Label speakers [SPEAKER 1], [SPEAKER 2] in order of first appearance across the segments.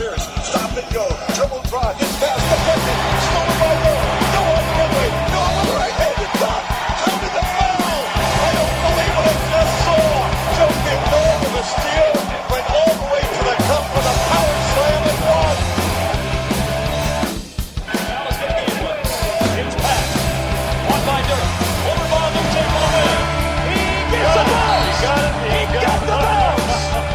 [SPEAKER 1] Pierce, stop and go, dribble drive, gets past the bucket, stolen by Noah. Noah Henry, Noah right-handed dunk, counted the foul. I don't believe what I just saw. Joe Noah with a steal, went all the way to the cup with a power slam and one. Now is going to be in one. It's pass. One by Dirk. Over by Luce for the win. He gets the bounce. He got the bounce.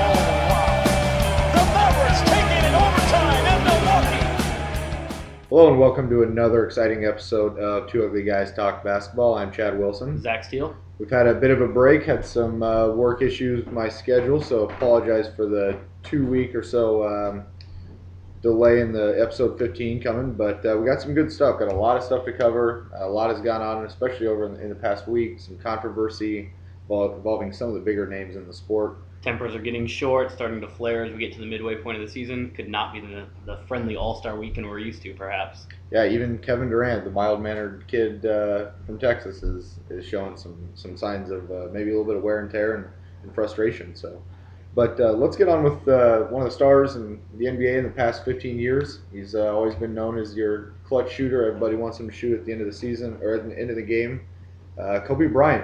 [SPEAKER 1] The Mavericks take it in overtime in Milwaukee.
[SPEAKER 2] Hello and welcome to another exciting episode of Two Ugly Guys Talk Basketball. I'm Chad Wilson.
[SPEAKER 3] Zach Steele.
[SPEAKER 2] We've had a bit of a break, had some work issues with my schedule, so apologize for the 2 week or so delay in the episode 15 coming, but we got some good stuff. Got a lot of stuff to cover. A lot has gone on, especially over in the past week. Some controversy involving some of the bigger names in the sport.
[SPEAKER 3] Tempers are getting short, starting to flare as we get to the midway point of the season. Could not be the friendly all-star weekend we're used to, perhaps.
[SPEAKER 2] Yeah, even Kevin Durant, the mild-mannered kid from Texas, is showing some signs of maybe a little bit of wear and tear and frustration. So, but let's get on with one of the stars in the NBA in the past 15 years. He's always been known as your clutch shooter. Everybody wants him to shoot at the end of the season or at the end of the game. Kobe Bryant.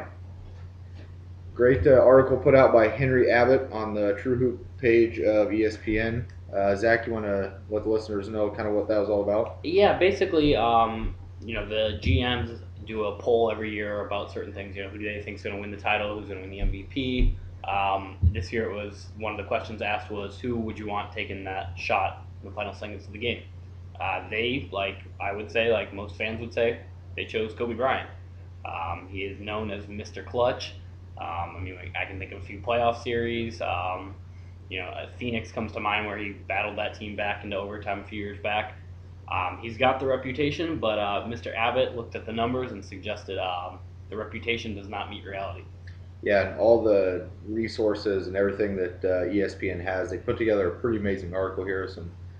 [SPEAKER 2] Great article put out by Henry Abbott on the True Hoop page of ESPN. Zach, you want to let the listeners know kind of what that was all about?
[SPEAKER 3] Yeah, basically, the GMs do a poll every year about certain things. Who do they think is going to win the title? Who's going to win the MVP? This year, it was one of the questions asked was, who would you want taking that shot in the final seconds of the game? They, like I would say, like most fans would say, they chose Kobe Bryant. He is known as Mr. Clutch. I can think of a few playoff series. Phoenix comes to mind where he battled that team back into overtime a few years back. He's got the reputation, but Mr. Abbott looked at the numbers and suggested the reputation does not meet reality.
[SPEAKER 2] Yeah, and all the resources and everything that ESPN has, they put together a pretty amazing article here.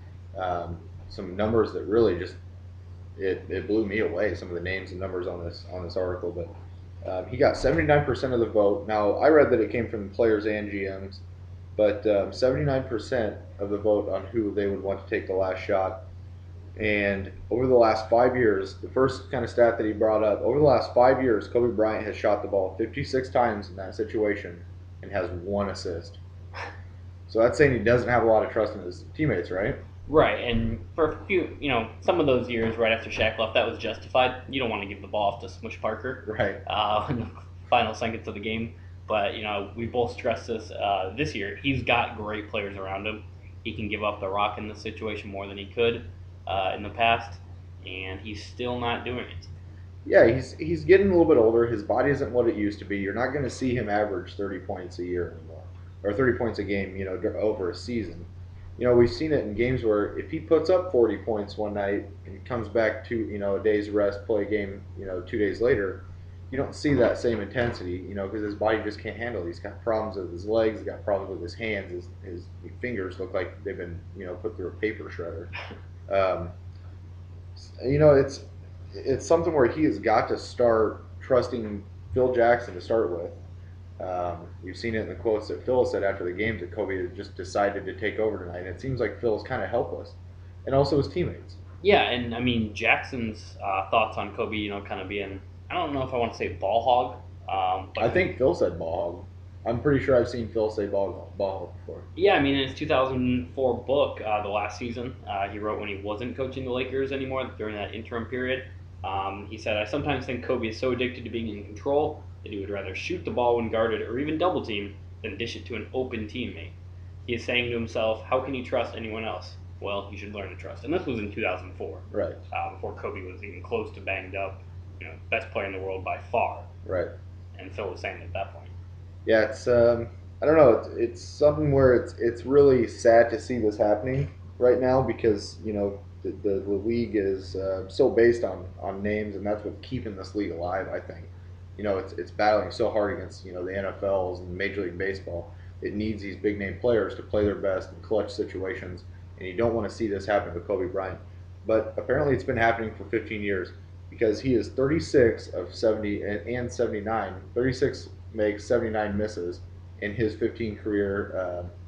[SPEAKER 2] Some numbers that really just it blew me away. Some of the names and numbers on this article, but. He got 79% of the vote. Now, I read that it came from players and GMs, but 79% of the vote on who they would want to take the last shot. And over the last 5 years, the first kind of stat that he brought up, over the last 5 years, Kobe Bryant has shot the ball 56 times in that situation and has 1 assist. So that's saying he doesn't have a lot of trust in his teammates, right?
[SPEAKER 3] Right, and for a few, some of those years right after Shaq left, that was justified. You don't want to give the ball off to Smush Parker,
[SPEAKER 2] right?
[SPEAKER 3] In the final seconds of the game. But we both stressed this year. He's got great players around him. He can give up the rock in this situation more than he could in the past, and he's still not doing it.
[SPEAKER 2] Yeah, he's getting a little bit older. His body isn't what it used to be. You're not going to see him average 30 points a year anymore, or 30 points a game, over a season. We've seen it in games where if he puts up 40 points one night and comes back to, a day's rest, play a game, 2 days later, you don't see that same intensity, because his body just can't handle it. He's got problems with his legs, he's got problems with his hands, his fingers look like they've been, put through a paper shredder. It's something where he has got to start trusting Phil Jackson to start with. You've seen it in the quotes that Phil said after the games that Kobe had just decided to take over tonight. And it seems like Phil's kind of helpless, and also his teammates.
[SPEAKER 3] Yeah, and Jackson's thoughts on Kobe, kind of being, I don't know if I want to say ball hog. But
[SPEAKER 2] I think Phil said ball hog. I'm pretty sure I've seen Phil say ball hog before.
[SPEAKER 3] Yeah, in his 2004 book, The Last Season, he wrote when he wasn't coaching the Lakers anymore during that interim period. He said, I sometimes think Kobe is so addicted to being in control that he would rather shoot the ball when guarded or even double team than dish it to an open teammate. He is saying to himself, how can he trust anyone else? Well, he should learn to trust. And this was in 2004.
[SPEAKER 2] Right.
[SPEAKER 3] Before Kobe was even close to banged up, best player in the world by far.
[SPEAKER 2] Right.
[SPEAKER 3] And Phil was saying at that point.
[SPEAKER 2] Yeah, it's I don't know. It's something where it's really sad to see this happening right now because the league is so based on names, and that's what's keeping this league alive. I think. It's battling so hard against the NFLs and Major League Baseball. It needs these big name players to play their best in clutch situations, and you don't want to see this happen to Kobe Bryant. But apparently, it's been happening for 15 years because he is 36 of 70 and 79. 36 makes, 79 misses in his 15 career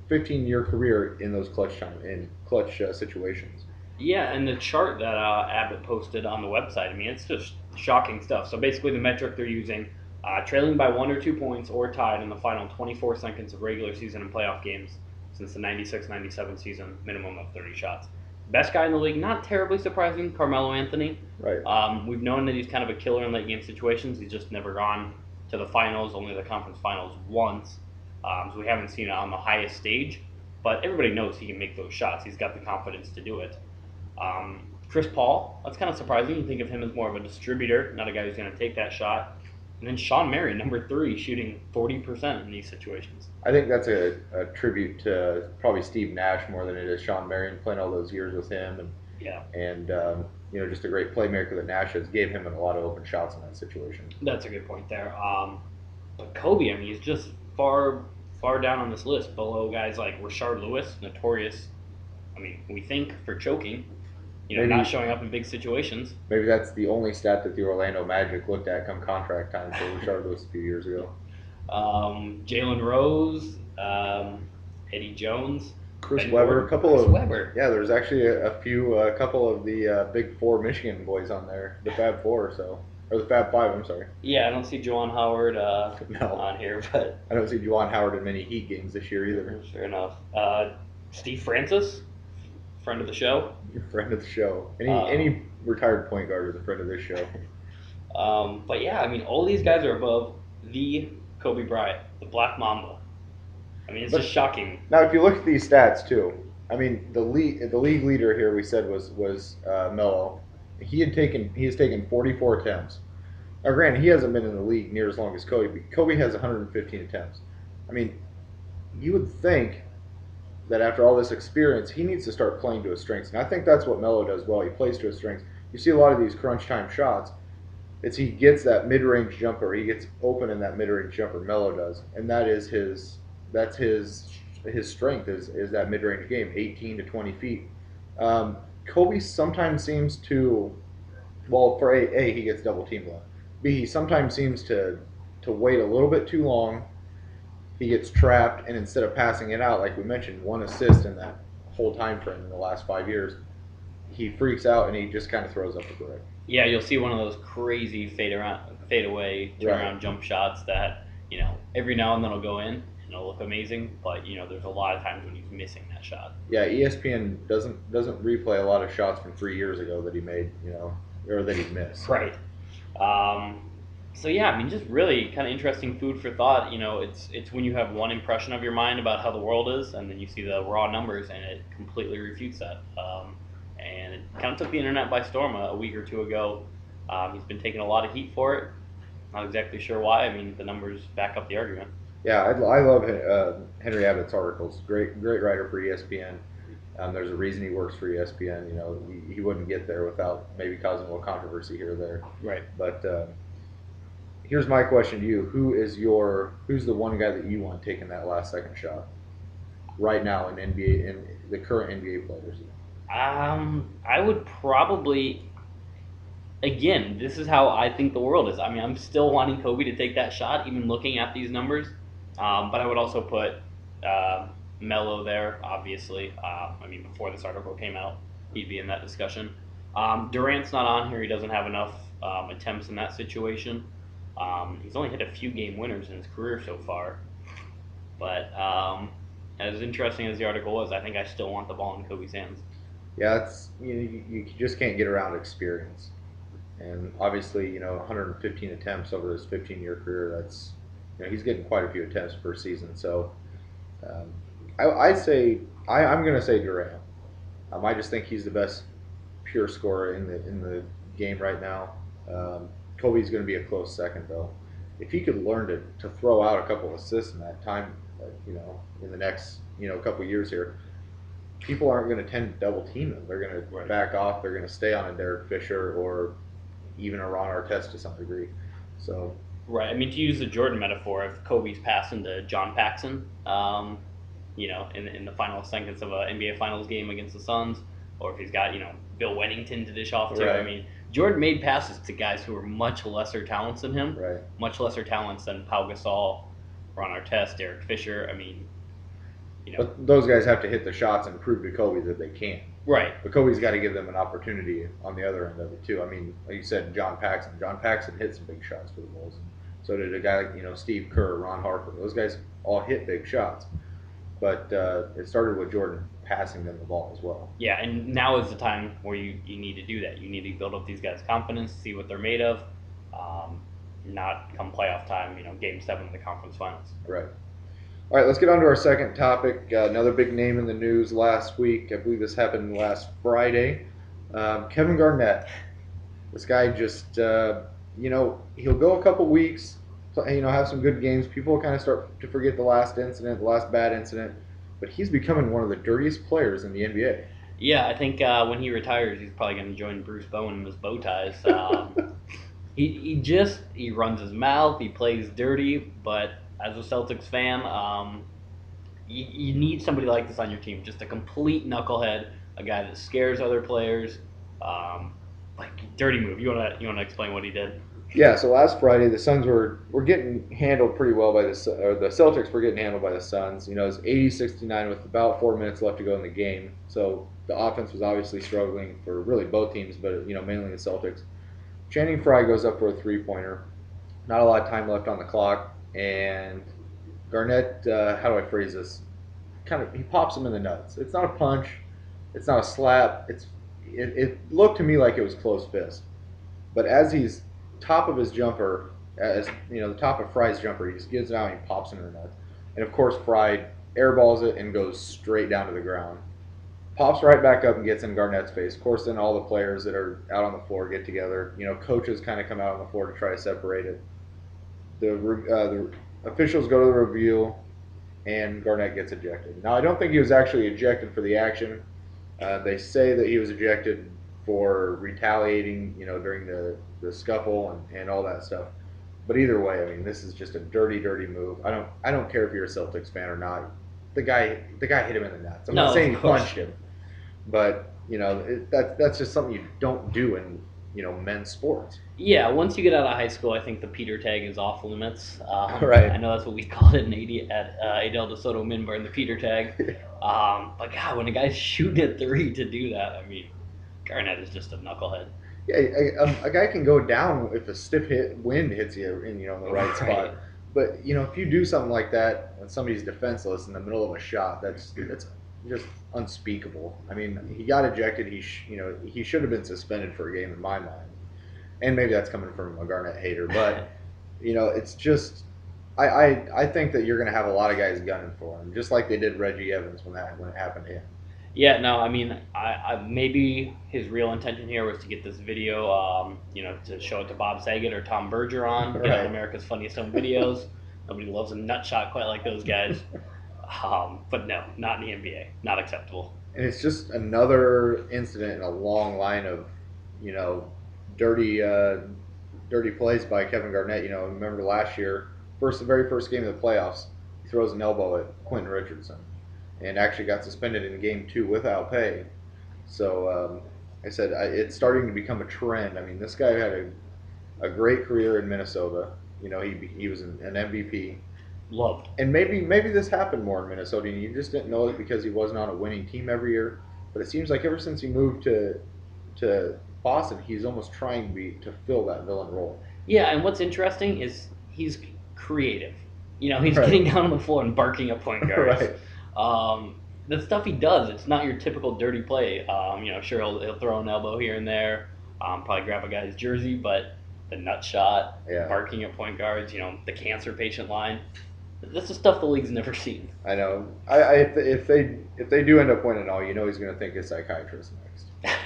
[SPEAKER 2] 15-year career in those clutch situations.
[SPEAKER 3] Yeah, and the chart that Abbott posted on the website, I mean, it's just shocking stuff. So basically, the metric they're using, trailing by 1 or 2 points or tied in the final 24 seconds of regular season and playoff games since the 96-97 season, minimum of 30 shots. Best guy in the league, not terribly surprising, Carmelo Anthony.
[SPEAKER 2] Right.
[SPEAKER 3] We've known that he's kind of a killer in late game situations. He's just never gone to the finals, only the conference finals once. So we haven't seen it on the highest stage. But everybody knows he can make those shots. He's got the confidence to do it. Chris Paul, that's kind of surprising. You think of him as more of a distributor, not a guy who's going to take that shot. And then Sean Marion, number 3, shooting 40% in these situations.
[SPEAKER 2] I think that's a tribute to probably Steve Nash more than it is Sean Marion, playing all those years with him. And just a great playmaker that Nash has, gave him a lot of open shots in that situation.
[SPEAKER 3] That's a good point there. But Kobe, I mean, he's just far down on this list, below guys like Rashard Lewis, notorious, I mean, we think, for choking. Not showing up in big situations.
[SPEAKER 2] Maybe that's the only stat that the Orlando Magic looked at come contract time for Rashard Lewis a few years ago.
[SPEAKER 3] Jalen Rose, Eddie Jones,
[SPEAKER 2] Chris Webber,
[SPEAKER 3] Webber.
[SPEAKER 2] Yeah, there's actually a couple of the Big Four Michigan boys on there, the Fab Four, or the Fab Five. I'm sorry.
[SPEAKER 3] Yeah, I don't see Juwan Howard on here, but
[SPEAKER 2] I don't see Juwan Howard in many Heat games this year either.
[SPEAKER 3] Fair enough. Steve Francis, friend of the show.
[SPEAKER 2] Friend of the show. Any retired point guard is a friend of this show.
[SPEAKER 3] But yeah, I mean, all these guys are above the Kobe Bryant, the Black Mamba. I mean, it's just shocking.
[SPEAKER 2] Now, if you look at these stats too, I mean, the league leader here we said was Melo. He has taken 44 attempts. Now, granted, he hasn't been in the league near as long as Kobe. Kobe has 115 attempts. I mean, you would think that after all this experience, he needs to start playing to his strengths. And I think that's what Melo does well. He plays to his strengths. You see a lot of these crunch time shots. He gets that mid-range jumper. He gets open in that mid-range jumper. Melo does, and that's his strength is that mid-range game, 18 to 20 feet. Kobe sometimes seems to, well, for A, he gets double teamed a lot. B, he sometimes seems to wait a little bit too long. He gets trapped, and instead of passing it out, like we mentioned, 1 assist in that whole time frame in the last 5 years, he freaks out and he just kind of throws up a brick.
[SPEAKER 3] Yeah, you'll see one of those crazy fade away, turnaround jump shots that every now and then will go in and it'll look amazing, but there's a lot of times when he's missing that shot.
[SPEAKER 2] Yeah, ESPN doesn't replay a lot of shots from 3 years ago that he made, or that he missed.
[SPEAKER 3] Right. So yeah, I mean, just really kind of interesting food for thought. It's when you have one impression of your mind about how the world is, and then you see the raw numbers, and it completely refutes that. And it kind of took the internet by storm a week or two ago. He's been taking a lot of heat for it. Not exactly sure why. I mean, the numbers back up the argument.
[SPEAKER 2] Yeah, I love Henry Abbott's articles. Great writer for ESPN. There's a reason he works for ESPN. He wouldn't get there without maybe causing a little controversy here or there.
[SPEAKER 3] Right.
[SPEAKER 2] But here's my question to you: who's the one guy that you want taking that last second shot right now in the current NBA players?
[SPEAKER 3] I would probably, again, this is how I think the world is. I mean, I'm still wanting Kobe to take that shot, even looking at these numbers. But I would also put Melo there, obviously. I mean, before this article came out, he'd be in that discussion. Durant's not on here. He doesn't have enough attempts in that situation. He's only hit a few game winners in his career so far. But as interesting as the article was, I think I still want the ball in Kobe's hands.
[SPEAKER 2] Yeah, you just can't get around experience. And obviously, 115 attempts over his 15-year career, that's, he's getting quite a few attempts per season. So I'd say, I'm going to say Durant. I just think he's the best pure scorer in the game right now. Kobe's going to be a close second, though. If he could learn to throw out a couple of assists in that time, in the next, couple of years here, people aren't going to tend to double team him. They're going to back off. They're going to stay on a Derek Fisher or even a Ron Artest to some degree. So
[SPEAKER 3] right. I mean, to use the Jordan metaphor, if Kobe's passing to John Paxson, in the final seconds of an NBA Finals game against the Suns, or if he's got Bill Wennington to dish off to.
[SPEAKER 2] Right.
[SPEAKER 3] I mean, Jordan made passes to guys who were much lesser talents than him.
[SPEAKER 2] Right.
[SPEAKER 3] Much lesser talents than Pau Gasol, Ron Artest, Derek Fisher. I mean,
[SPEAKER 2] But those guys have to hit the shots and prove to Kobe that they can.
[SPEAKER 3] Right.
[SPEAKER 2] But Kobe's got to give them an opportunity on the other end of it too. I mean, like you said, John Paxson. John Paxson hit some big shots for the Bulls. So did a guy like Steve Kerr, Ron Harper. Those guys all hit big shots. But it started with Jordan passing them the ball as well.
[SPEAKER 3] Yeah, and now is the time where you need to do that. You need to build up these guys' confidence, see what they're made of, not come playoff time, Game 7 of the conference finals.
[SPEAKER 2] Right. All right, let's get on to our second topic. Another big name in the news last week. I believe this happened last Friday. Kevin Garnett. This guy just, he'll go a couple weeks, have some good games. People kind of start to forget the last bad incident. But he's becoming one of the dirtiest players in the NBA.
[SPEAKER 3] Yeah, I think when he retires, he's probably going to join Bruce Bowen in his bow ties. He runs his mouth. He plays dirty. But as a Celtics fan, you need somebody like this on your team. Just a complete knucklehead, a guy that scares other players. Dirty move. You want to explain what he did?
[SPEAKER 2] Yeah, so last Friday the Suns were getting handled pretty well by the Celtics were getting handled by the Suns. It was 80-69 with about 4 minutes left to go in the game. So the offense was obviously struggling for really both teams, but mainly the Celtics. Channing Frye goes up for a three-pointer. Not a lot of time left on the clock, and Garnett, how do I phrase this? He pops him in the nuts. It's not a punch. It's not a slap. It looked to me like it was close fist. But as he's top of his jumper, the top of Frye's jumper, he just gives it out and he pops him in the nuts. And of course, Frye airballs it and goes straight down to the ground. Pops right back up and gets in Garnett's face. Of course, then all the players that are out on the floor get together. Coaches kind of come out on the floor to try to separate it. The officials go to the review, and Garnett gets ejected. Now, I don't think he was actually ejected for the action. They say that he was ejected for retaliating, during the scuffle and all that stuff. But either way, this is just a dirty, dirty move. I don't care if you're a Celtics fan or not. The guy hit him in the nuts. I'm not saying he punched him, but that's just something you don't do in men's sports.
[SPEAKER 3] Yeah, once you get out of high school, I think the Peter tag is off limits.
[SPEAKER 2] Right.
[SPEAKER 3] I know that's what we called it at Adel DeSoto Minbar in the Peter tag. But God, when a guy's shooting a three to do that, Garnett is just a knucklehead.
[SPEAKER 2] Yeah, a guy can go down if a stiff wind hits you in the right spot. But if you do something like that when somebody's defenseless in the middle of a shot, that's just unspeakable. He got ejected. He should have been suspended for a game in my mind. And maybe that's coming from a Garnett hater, but it's just I think that you're going to have a lot of guys gunning for him, just like they did Reggie Evans when it happened to him.
[SPEAKER 3] Yeah, no, I maybe his real intention here was to get this video, to show it to Bob Saget or Tom Bergeron,
[SPEAKER 2] Right.
[SPEAKER 3] America's Funniest Home Videos. Nobody loves a nut shot quite like those guys. But no, not in the NBA. Not acceptable.
[SPEAKER 2] And it's just another incident in a long line of, dirty plays by Kevin Garnett. Remember last year, the very first game of the playoffs, he throws an elbow at Quentin Richardson, and actually got suspended in Game 2 without pay. So I said it's starting to become a trend. This guy had a great career in Minnesota. He was an MVP.
[SPEAKER 3] Loved.
[SPEAKER 2] And maybe this happened more in Minnesota, and you just didn't know it because he wasn't on a winning team every year. But it seems like ever since he moved to Boston, he's almost trying to fill that villain role.
[SPEAKER 3] Yeah, and what's interesting is he's creative. He's
[SPEAKER 2] Right.
[SPEAKER 3] getting down on the floor and barking at point guards.
[SPEAKER 2] Right.
[SPEAKER 3] The stuff he does, it's not your typical dirty play. Sure, he'll throw an elbow here and there, probably grab a guy's jersey, but the nut shot,
[SPEAKER 2] Yeah.
[SPEAKER 3] barking at point guards, the cancer patient line, that's the stuff the league's never seen.
[SPEAKER 2] I know. If they do end up winning all, he's going to think his psychiatrist next.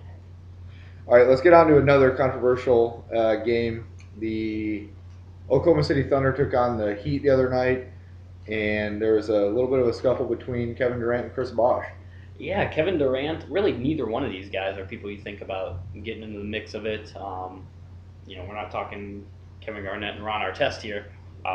[SPEAKER 2] All right, let's get on to another controversial game. The Oklahoma City Thunder took on the Heat the other night, and there was a little bit of a scuffle between Kevin Durant and Chris Bosh.
[SPEAKER 3] Yeah, Kevin Durant, really neither one of these guys are people you think about getting into the mix of it. We're not talking Kevin Garnett and Ron Artest here.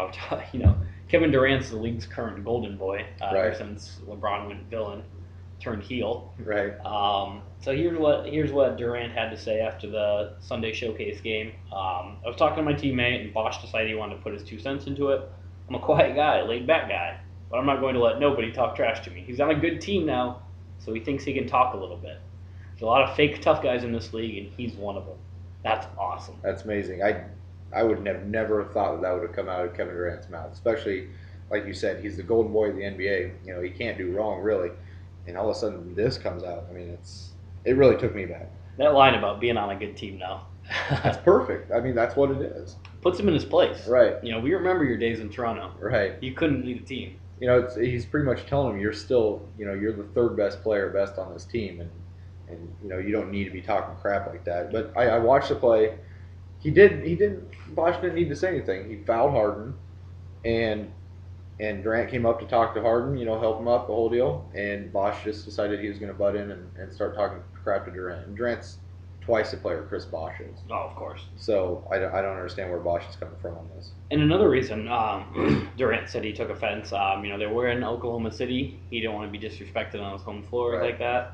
[SPEAKER 3] Kevin Durant's the league's current golden boy ever
[SPEAKER 2] Right.
[SPEAKER 3] since LeBron went villain, turned heel.
[SPEAKER 2] Right.
[SPEAKER 3] So here's what Durant had to say after the Sunday Showcase game. I was talking to my teammate, and Bosh decided he wanted to put his 2 cents into it. I'm a quiet guy, laid back guy. but I'm not going to let nobody talk trash to me. He's on a good team now, so he thinks he can talk a little bit. There's a lot of fake tough guys in this league, and he's one of them. That's awesome.
[SPEAKER 2] That's amazing. I would have never thought that would have come out of Kevin Durant's mouth, especially like you said, he's the golden boy of the NBA. You know, he can't do wrong really, and all of a sudden this comes out. I mean, it really took me back.
[SPEAKER 3] That line about being on a good team now.
[SPEAKER 2] That's perfect. I mean, that's what it is.
[SPEAKER 3] Puts him in his place.
[SPEAKER 2] Right.
[SPEAKER 3] You know, we remember your days in Toronto.
[SPEAKER 2] Right.
[SPEAKER 3] You couldn't lead a team.
[SPEAKER 2] You know, he's pretty much telling him you're still, you know, you're the third best player, best on this team, and you know you don't need to be talking crap like that. But I watched the play. Bosh didn't need to say anything. He fouled Harden, and Durant came up to talk to Harden, you know, help him up, the whole deal. And Bosh just decided he was going to butt in and start talking crap to Durant. And Durant's twice the player Chris Bosh is.
[SPEAKER 3] Oh, of course.
[SPEAKER 2] So I don't understand where Bosh is coming from on this.
[SPEAKER 3] And another reason Durant said he took offense, you know, they were in Oklahoma City. He didn't want to be disrespected on his home floor like that.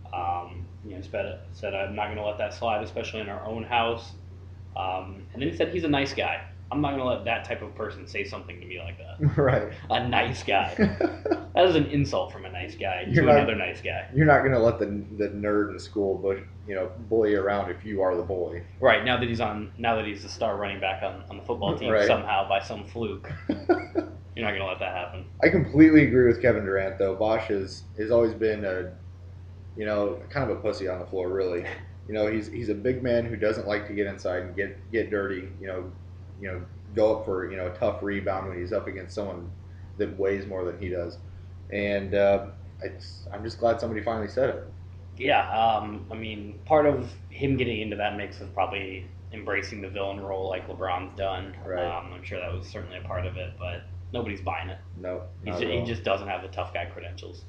[SPEAKER 3] You know, said, I'm not going to let that slide, especially in our own house. And then he said he's a nice guy. I'm not going to let that type of person say something to me like that.
[SPEAKER 2] Right.
[SPEAKER 3] A nice guy. That is an insult from a nice guy to another nice guy.
[SPEAKER 2] You're not going to let the nerd in school, bully you around if you are the bully.
[SPEAKER 3] Right. Now that he's the star running back on the football team somehow by some fluke, you're not going to let that happen.
[SPEAKER 2] I completely agree with Kevin Durant, though. Bosh has always been kind of a pussy on the floor, really. You know, he's a big man who doesn't like to get inside and get dirty. You know, go up for a tough rebound when he's up against someone that weighs more than he does. And I'm just glad somebody finally said it.
[SPEAKER 3] Yeah, I mean, part of him getting into that mix is probably embracing the villain role like LeBron's done.
[SPEAKER 2] Right.
[SPEAKER 3] I'm sure that was certainly a part of it, but nobody's buying it.
[SPEAKER 2] No,
[SPEAKER 3] he just doesn't have the tough guy credentials.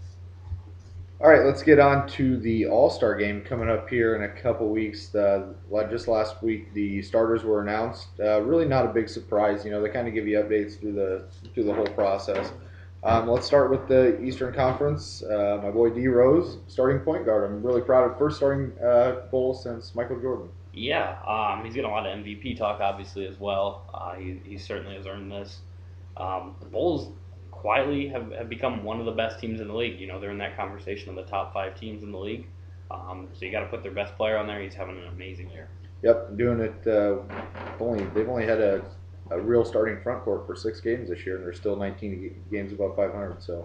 [SPEAKER 2] All right, let's get on to the All-Star game coming up here in a couple weeks. Just last week, the starters were announced. Really not a big surprise. You know, they kind of give you updates through the whole process. Let's start with the Eastern Conference. My boy D Rose, starting point guard. I'm really proud of first starting goal since Michael Jordan.
[SPEAKER 3] Yeah, he's getting a lot of MVP talk, obviously, as well. He certainly has earned this. The Bulls quietly have become one of the best teams in the league. You know, they're in that conversation of the top 5 teams in the league. So you got to put their best player on there. He's having an amazing year.
[SPEAKER 2] Yep, doing it. They've only had a real starting front court for 6 games this year, and they're still 19 games above 500. So,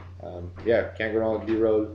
[SPEAKER 2] can't go wrong with D Rose.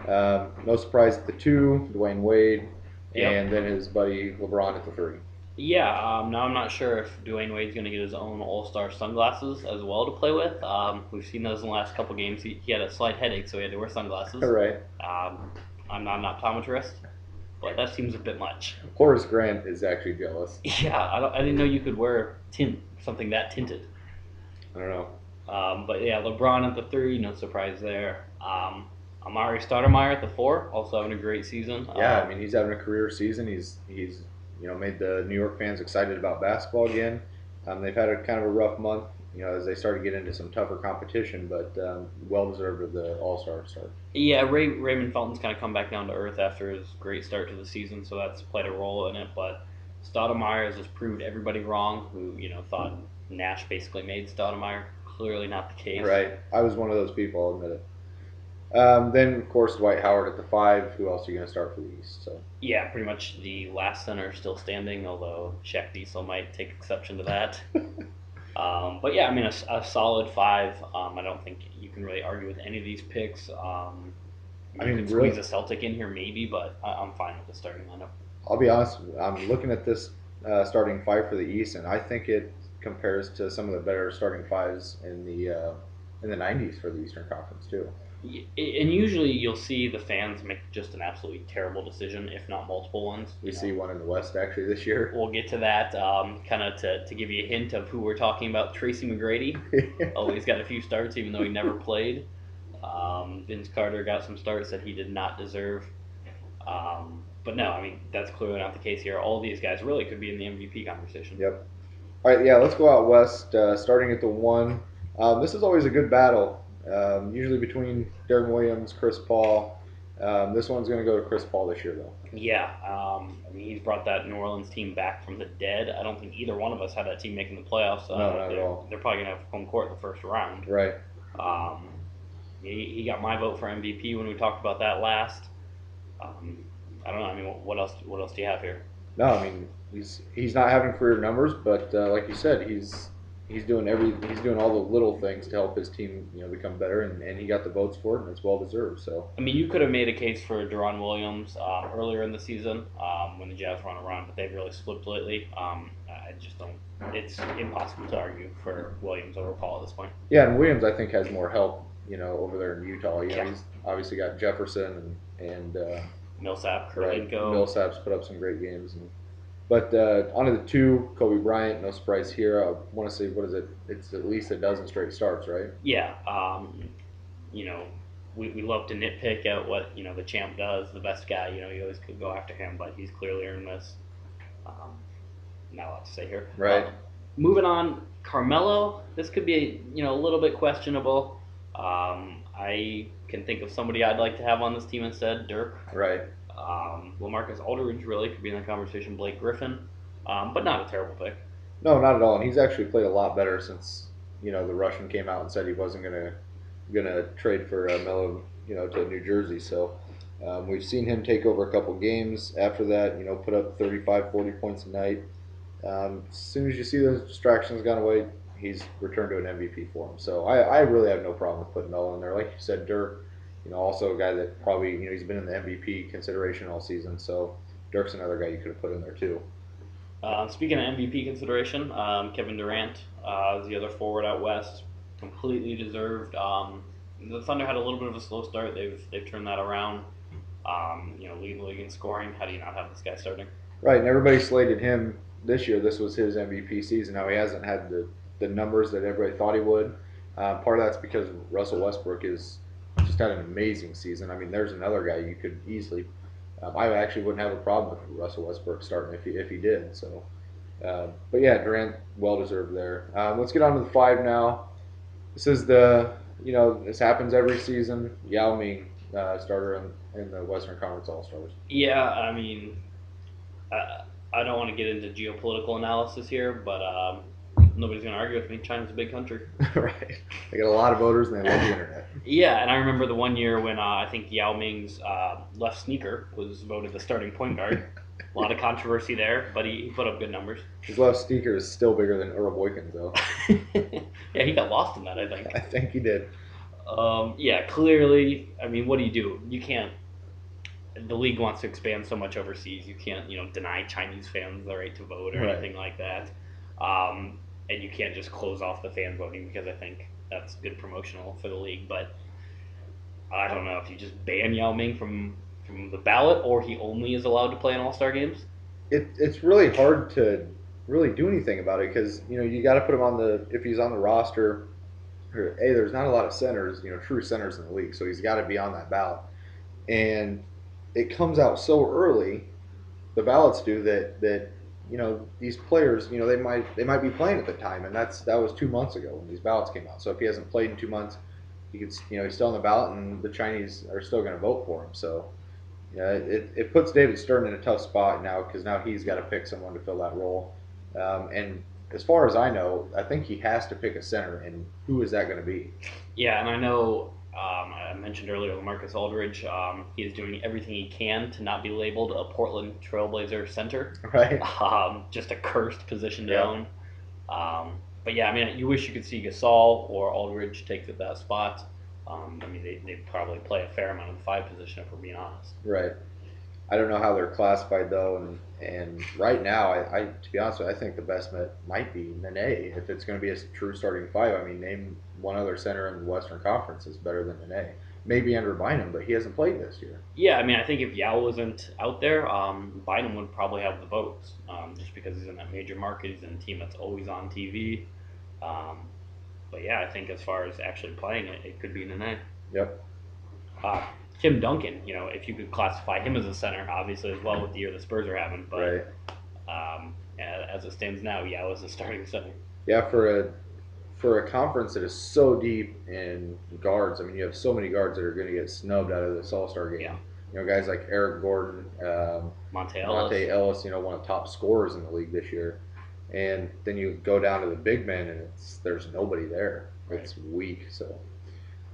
[SPEAKER 2] No surprise at the 2, Dwayne Wade, and then his buddy LeBron at the 3.
[SPEAKER 3] Yeah, now I'm not sure if Dwayne Wade's going to get his own All-Star sunglasses as well to play with. We've seen those in the last couple games. He had a slight headache, so he had to wear sunglasses.
[SPEAKER 2] Right.
[SPEAKER 3] I'm not an optometrist, but that seems a bit much.
[SPEAKER 2] Horace Grant is actually jealous.
[SPEAKER 3] Yeah, I didn't know you could wear something that tinted.
[SPEAKER 2] I don't know.
[SPEAKER 3] But yeah, LeBron at the 3, no surprise there. Amari Stoudemire at the 4, also having a great season.
[SPEAKER 2] Yeah, I mean he's having a career season. He's made the New York fans excited about basketball again. They've had a kind of a rough month, as they start to get into some tougher competition, but well deserved of the All-Star start.
[SPEAKER 3] Yeah, Raymond Felton's kind of come back down to earth after his great start to the season, so that's played a role in it. But Stoudemire has just proved everybody wrong who thought Nash basically made Stoudemire. Clearly not the case.
[SPEAKER 2] Right. I was one of those people, I'll admit it. Then, of course, Dwight Howard at the 5. Who else are you going to start for the East? So.
[SPEAKER 3] Yeah, pretty much the last center still standing, although Shaq Diesel might take exception to that. But yeah, I mean, a solid 5. I don't think you can really argue with any of these picks. You can squeeze a Celtic in here maybe, but I'm fine with the starting lineup.
[SPEAKER 2] I'll be honest, I'm looking at this starting 5 for the East, and I think it compares to some of the better starting 5s in the 90s for the Eastern Conference, too.
[SPEAKER 3] And usually you'll see the fans make just an absolutely terrible decision, if not multiple ones.
[SPEAKER 2] We see one in the West actually this year.
[SPEAKER 3] We'll get to that. Kind of to give you a hint of who we're talking about, Tracy McGrady. He's got a few starts even though he never played. Vince Carter got some starts that he did not deserve. But no, I mean, that's clearly not the case here. All these guys really could be in the MVP conversation.
[SPEAKER 2] Yep. All right, let's go out West, starting at the 1. This is always a good battle. Usually between Deron Williams, Chris Paul. This one's going to go to Chris Paul this year, though.
[SPEAKER 3] Yeah, I mean, he's brought that New Orleans team back from the dead. I don't think either one of us had that team making the playoffs.
[SPEAKER 2] No, not at all.
[SPEAKER 3] They're probably going to have home court in the first round.
[SPEAKER 2] Right.
[SPEAKER 3] he got my vote for MVP when we talked about that last. I don't know. I mean, what else do you have here?
[SPEAKER 2] No, I mean he's not having career numbers, but like you said, he's doing all the little things to help his team become better, and he got the votes for it, and it's well deserved. So
[SPEAKER 3] I mean, you could have made a case for Deron Williams earlier in the season when the Jazz were on a run, but they've really slipped lately. I just don't. It's impossible to argue for Williams over Paul at this point.
[SPEAKER 2] yeah, and Williams I think has more help over there in Utah.
[SPEAKER 3] Yeah.
[SPEAKER 2] He's obviously got Jefferson and
[SPEAKER 3] Millsap,
[SPEAKER 2] right.
[SPEAKER 3] Kurinko.
[SPEAKER 2] Millsap's put up some great games. But on to the two, Kobe Bryant, no surprise here. I want to say, what is it? It's at least a dozen straight starts, right?
[SPEAKER 3] Yeah. We love to nitpick at what the champ does. The best guy, you always could go after him, but he's clearly earned this. Not a lot to say here.
[SPEAKER 2] Right.
[SPEAKER 3] Moving on, Carmelo. This could be a little bit questionable. I can think of somebody I'd like to have on this team instead, Dirk.
[SPEAKER 2] Right.
[SPEAKER 3] LaMarcus Aldridge really could be in the conversation. Blake Griffin, but not a terrible pick.
[SPEAKER 2] No, not at all. And he's actually played a lot better since the Russian came out and said he wasn't gonna trade for Melo, to New Jersey. So we've seen him take over a couple games after that. Put up 35, 40 points a night. As soon as you see those distractions gone away, he's returned to an MVP form. So I really have no problem with putting Melo in there. Like you said, Dirk. Also a guy that probably, he's been in the MVP consideration all season. So Dirk's another guy you could have put in there too.
[SPEAKER 3] Speaking of MVP consideration, Kevin Durant is the other forward out west. Completely deserved. The Thunder had a little bit of a slow start. They've turned that around. Leading the league in scoring. How do you not have this guy starting?
[SPEAKER 2] Right, and everybody slated him this year. This was his MVP season. Now he hasn't had the numbers that everybody thought he would. Part of that's because Russell Westbrook is just had an amazing season. I mean, there's another guy you could easily. I actually wouldn't have a problem with Russell Westbrook starting if he did. So, but yeah, Durant well deserved there. Let's get on to the 5 now. This is this happens every season. Yao Ming, starter in the Western Conference All Stars.
[SPEAKER 3] Yeah, I mean, I don't want to get into geopolitical analysis here, but nobody's going to argue with me. China's a big country.
[SPEAKER 2] Right. They got a lot of voters and they love the internet.
[SPEAKER 3] Yeah, and I remember the one year when I think Yao Ming's left sneaker was voted the starting point guard. A lot of controversy there, but he put up good numbers.
[SPEAKER 2] His left sneaker is still bigger than Earl Boykins, though.
[SPEAKER 3] Yeah, he got lost in that, I think.
[SPEAKER 2] I think he did.
[SPEAKER 3] Yeah, clearly, I mean, what do? You can't. The league wants to expand so much overseas. You can't, deny Chinese fans the right to vote or anything like that. And you can't just close off the fan voting because I think that's good promotional for the league. But I don't know if you just ban Yao Ming from the ballot or he only is allowed to play in All-Star games.
[SPEAKER 2] It's really hard to really do anything about it because, you got to put him if he's on the roster. There's not a lot of centers, true centers in the league, so he's got to be on that ballot. And it comes out so early, the ballots do that these players, they might be playing at the time, and that was 2 months ago when these ballots came out. So if he hasn't played in 2 months, he's still on the ballot, and the Chinese are still going to vote for him. So yeah, it puts David Stern in a tough spot now because now he's got to pick someone to fill that role. And as far as I know, I think he has to pick a center, and who is that going to be?
[SPEAKER 3] Yeah, and I know I mentioned earlier LaMarcus Aldridge. He is doing everything he can to not be labeled a Portland Trailblazer center.
[SPEAKER 2] Right.
[SPEAKER 3] Just a cursed position to own. But yeah, I mean, you wish you could see Gasol or Aldridge take that spot. I mean, they probably play a fair amount of the 5 position if we're being honest.
[SPEAKER 2] Right. I don't know how they're classified though, and right now, I to be honest with you, I think the best bet might be Nene if it's going to be a true starting 5. I mean, name one other center in the Western Conference is better than Nene. Maybe Andrew Bynum, but he hasn't played this year.
[SPEAKER 3] Yeah, I mean, I think if Yao wasn't out there, Bynum would probably have the votes, just because he's in that major market. He's in a team that's always on TV. But yeah, I think as far as actually playing it could be Nene.
[SPEAKER 2] Yep.
[SPEAKER 3] Tim Duncan, if you could classify him as a center, obviously as well with the year the Spurs are having. But as it stands now, Yao is the starting center.
[SPEAKER 2] Yeah, for a conference that is so deep in guards, I mean, you have so many guards that are going to get snubbed out of this All-Star game.
[SPEAKER 3] Yeah.
[SPEAKER 2] Guys like Eric Gordon,
[SPEAKER 3] Monte
[SPEAKER 2] Ellis, one of the top scorers in the league this year. And then you go down to the big men, and there's nobody there. It's weak. So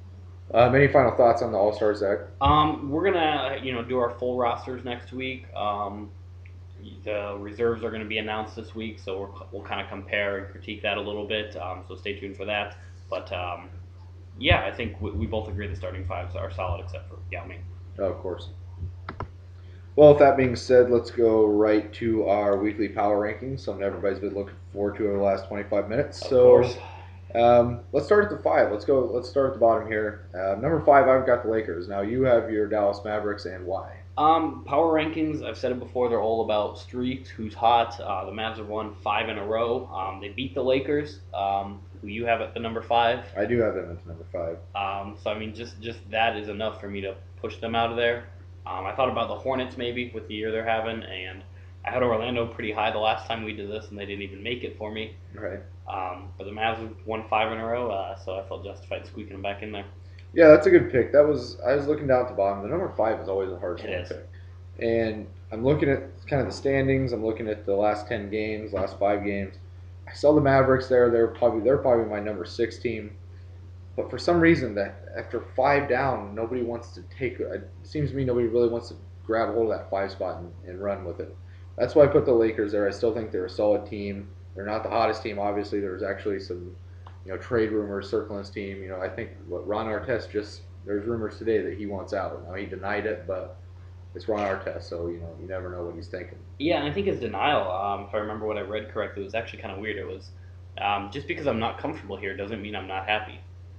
[SPEAKER 2] Any final thoughts on the All-Stars, Zach?
[SPEAKER 3] We're gonna do our full rosters next week. The reserves are going to be announced this week, so we'll kind of compare and critique that a little bit. So stay tuned for that. But yeah, I think we both agree the starting fives are solid, except for Yao Ming.
[SPEAKER 2] Oh, of course. Well, with that being said, let's go right to our weekly power rankings. Something everybody's been looking forward to over the last 25 minutes.
[SPEAKER 3] Of course.
[SPEAKER 2] Let's start at the 5. Let's start at the bottom here. Number 5, I've got the Lakers. Now you have your Dallas Mavericks, and why?
[SPEAKER 3] Power rankings, I've said it before, they're all about streaks, who's hot. The Mavs have won 5 in a row. They beat the Lakers, who you have at the number 5.
[SPEAKER 2] I do have them at number 5.
[SPEAKER 3] So I mean, just that is enough for me to push them out of there. I thought about the Hornets maybe with the year they're having, and I had Orlando pretty high the last time we did this, and they didn't even make it for me.
[SPEAKER 2] Right.
[SPEAKER 3] But the Mavs have won 5 in a row, so I felt justified squeaking them back in there.
[SPEAKER 2] Yeah, that's a good pick. I was looking down at the bottom. The number 5 is always a hard one
[SPEAKER 3] It
[SPEAKER 2] to
[SPEAKER 3] is.
[SPEAKER 2] pick. And I'm looking at kind of the standings. I'm looking at the last 10 games, last 5 games. I saw the Mavericks there. They're probably my number 6 team. But for some reason, that after 5 down, nobody wants to take. It seems to me nobody really wants to grab a hold of that 5 spot and run with it. That's why I put the Lakers there. I still think they're a solid team. They're not the hottest team. Obviously, there's actually some trade rumors circling this team. I think Ron Artest there's rumors today that he wants out. Now he denied it, but it's Ron Artest, so you never know what he's thinking.
[SPEAKER 3] Yeah, and I think his denial, if I remember what I read correctly, was actually kind of weird. It was just because I'm not comfortable here doesn't mean I'm not happy.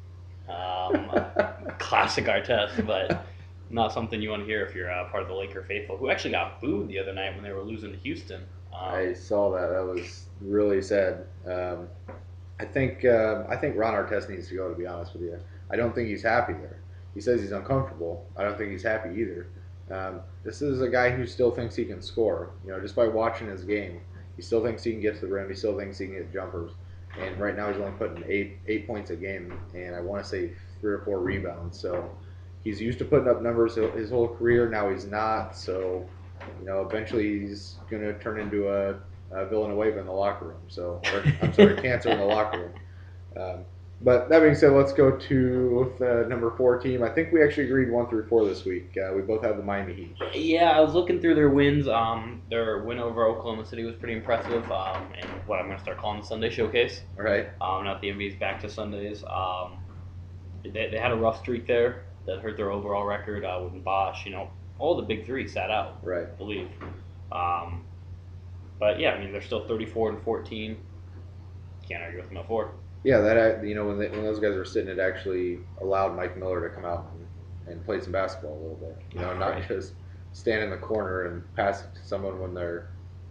[SPEAKER 3] Classic Artest, but not something you want to hear if you're part of the Laker faithful, who actually got booed the other night when they were losing to Houston.
[SPEAKER 2] I saw that. That was really sad. I think Ron Artest needs to go. To be honest with you, I don't think he's happy there. He says he's uncomfortable. I don't think he's happy either. This is a guy who still thinks he can score. Just by watching his game, he still thinks he can get to the rim. He still thinks he can get jumpers. And right now he's only putting eight points a game, and I want to say 3 or 4 rebounds. So he's used to putting up numbers his whole career. Now he's not. So eventually he's going to turn into a Villanueva in the locker room. Cancer in the locker room. But that being said, let's go to the number 4 team. I think we actually agreed 1 through 4 this week. We both have the Miami Heat.
[SPEAKER 3] Yeah, I was looking through their wins. Their win over Oklahoma City was pretty impressive. And what I'm going to start calling the Sunday Showcase.
[SPEAKER 2] All right.
[SPEAKER 3] Now that the NBA's back to Sundays. They had a rough streak there that hurt their overall record. When Bosch, all the big 3 sat out.
[SPEAKER 2] Right.
[SPEAKER 3] I believe. But yeah, I mean they're still 34-14. Can't argue with them at 4.
[SPEAKER 2] Yeah, that when those guys were sitting, it actually allowed Mike Miller to come out and play some basketball a little bit. Not
[SPEAKER 3] Right.
[SPEAKER 2] just stand in the corner and pass it to someone when they're,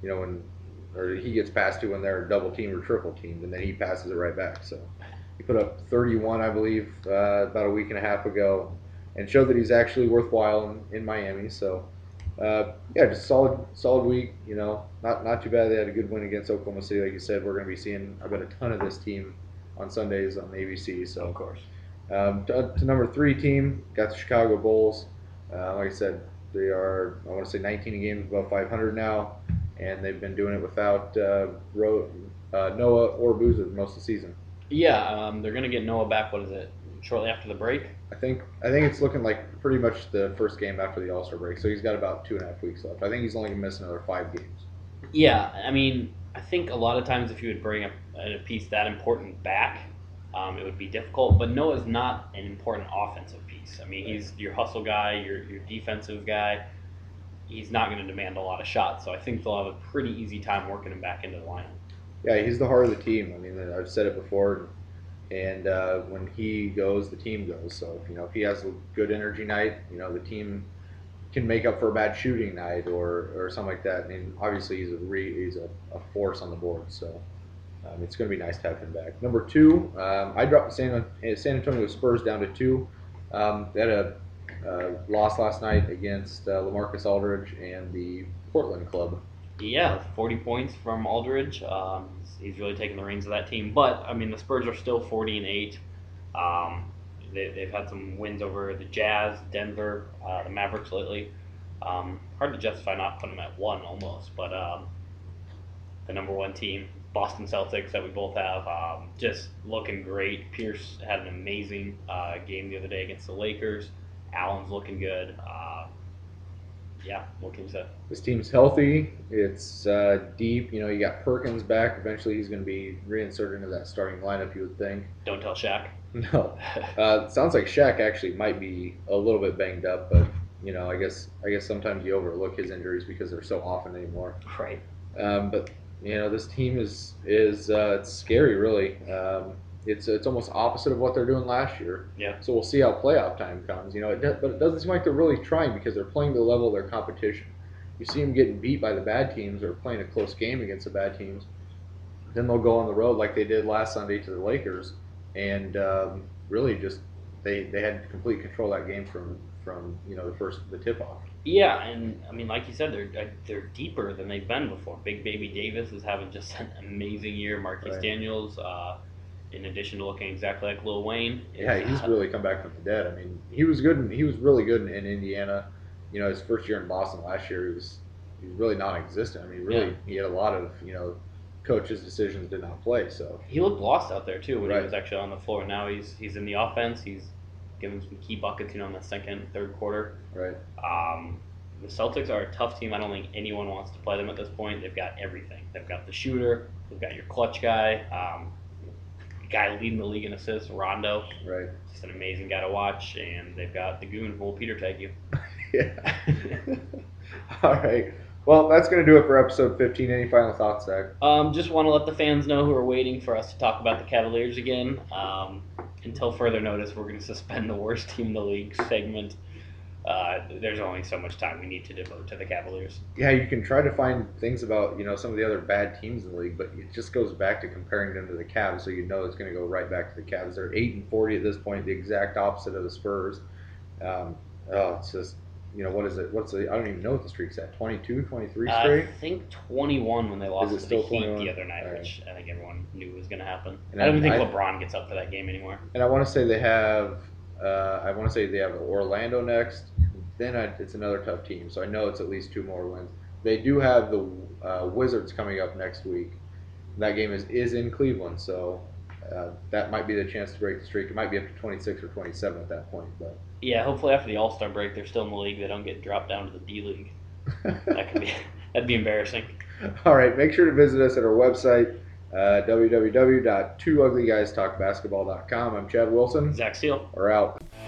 [SPEAKER 2] or he gets passed to when they're double teamed or triple teamed, and then he passes it right back. So he put up 31, I believe, about a week and a half ago, and showed that he's actually worthwhile in Miami. So yeah, just solid week. Not too bad. They had a good win against Oklahoma City, like you said. We're going to be seeing, I bet, a ton of this team on Sundays on the ABC. So
[SPEAKER 3] Of course.
[SPEAKER 2] To number 3 team, got the Chicago Bulls. Like I said, they are, I want to say, 19 games above 500 now, and they've been doing it without Noah or Boozer most of the season.
[SPEAKER 3] Yeah, they're gonna get Noah back. What is it? Shortly after the break.
[SPEAKER 2] I think it's looking like pretty much the first game after the All-Star break, so he's got about 2.5 weeks left. I think he's only going to miss another 5 games.
[SPEAKER 3] Yeah, I mean, I think a lot of times if you would bring a piece that important back, it would be difficult. But Noah's not an important offensive piece. I mean, he's your hustle guy, your defensive guy. He's not going to demand a lot of shots, so I think they'll have a pretty easy time working him back into the lineup.
[SPEAKER 2] Yeah, he's the heart of the team. I mean, I've said it before, and when he goes, the team goes. So if he has a good energy night, the team can make up for a bad shooting night or something like that. I mean, obviously he's a force on the board, so it's going to be nice to have him back. Number 2, I dropped the San Antonio Spurs down to 2. They had a loss last night against LaMarcus Aldridge and the Portland club.
[SPEAKER 3] Yeah, 40 points from Aldridge. He's really taking the reins of that team. But I mean, the Spurs are still 40-8. They've had some wins over the Jazz, Denver, the Mavericks lately. Hard to justify not putting them at 1 almost, but the number 1 team Boston Celtics that we both have, just looking great. Pierce had an amazing game the other day against the Lakers. Allen's looking good. Yeah, what can you say?
[SPEAKER 2] This team's healthy. It's deep. You got Perkins back. Eventually, he's going to be reinserted into that starting lineup, you would think.
[SPEAKER 3] Don't tell Shaq.
[SPEAKER 2] No. Sounds like Shaq actually might be a little bit banged up, but I guess sometimes you overlook his injuries because they're so often anymore.
[SPEAKER 3] Right.
[SPEAKER 2] But this team is it's scary, really. It's almost opposite of what they're doing last year.
[SPEAKER 3] Yeah.
[SPEAKER 2] So we'll see how playoff time comes. But it doesn't seem like they're really trying because they're playing to the level of their competition. You see them getting beat by the bad teams or playing a close game against the bad teams. Then they'll go on the road like they did last Sunday to the Lakers, and really just they had complete control of that game from the tip off.
[SPEAKER 3] Yeah, and I mean, like you said, they're deeper than they've been before. Big Baby Davis is having just an amazing year. Marquise
[SPEAKER 2] Right.
[SPEAKER 3] Daniels, in addition to looking exactly like Lil Wayne,
[SPEAKER 2] Yeah, he's really come back from the dead. I mean, he was good. He was really good in Indiana. His first year in Boston last year, he was really non-existent. I mean, really, He had a lot of coaches' decisions did not play. So
[SPEAKER 3] he looked lost out there too when
[SPEAKER 2] Right.
[SPEAKER 3] he was actually on the floor. Now he's in the offense. He's giving some key buckets, in the second, third quarter.
[SPEAKER 2] right,
[SPEAKER 3] The Celtics are a tough team. I don't think anyone wants to play them at this point. They've got everything. They've got the shooter. They've got your clutch guy. Guy leading the league in assists, Rondo.
[SPEAKER 2] right.
[SPEAKER 3] Just an amazing guy to watch. And they've got the goon who will Peter tag you.
[SPEAKER 2] Yeah. All right. Well, that's going to do it for episode 15. Any final thoughts, Zach?
[SPEAKER 3] Just want to let the fans know who are waiting for us to talk about the Cavaliers again. Until further notice, we're going to suspend the worst team in the league segment. There's only so much time we need to devote to the Cavaliers.
[SPEAKER 2] Yeah, you can try to find things about some of the other bad teams in the league, but it just goes back to comparing them to the Cavs, so it's going to go right back to the Cavs. They're 8-40 at this point, the exact opposite of the Spurs. It's just what is it? I don't even know what the streak's at. 22, 23 straight.
[SPEAKER 3] I think 21 when they lost
[SPEAKER 2] Is it
[SPEAKER 3] to
[SPEAKER 2] still
[SPEAKER 3] the Heat
[SPEAKER 2] 21?
[SPEAKER 3] the other night,
[SPEAKER 2] All right.
[SPEAKER 3] which I think everyone knew was going to happen.
[SPEAKER 2] And
[SPEAKER 3] I don't think
[SPEAKER 2] I-
[SPEAKER 3] LeBron gets up for that game anymore.
[SPEAKER 2] And I want to say they have. Orlando next. Then it's another tough team, so I know it's at least 2 more wins. They do have the Wizards coming up next week. That game is in Cleveland, so that might be the chance to break the streak. It might be up to 26 or 27 at that point, but
[SPEAKER 3] Yeah, hopefully after the All-Star break, they're still in the league. They don't get dropped down to the D League. That'd be embarrassing.
[SPEAKER 2] All right, make sure to visit us at our website, www.twouglyguystalkbasketball.com. I'm Chad Wilson.
[SPEAKER 3] Zach Steele.
[SPEAKER 2] We're out.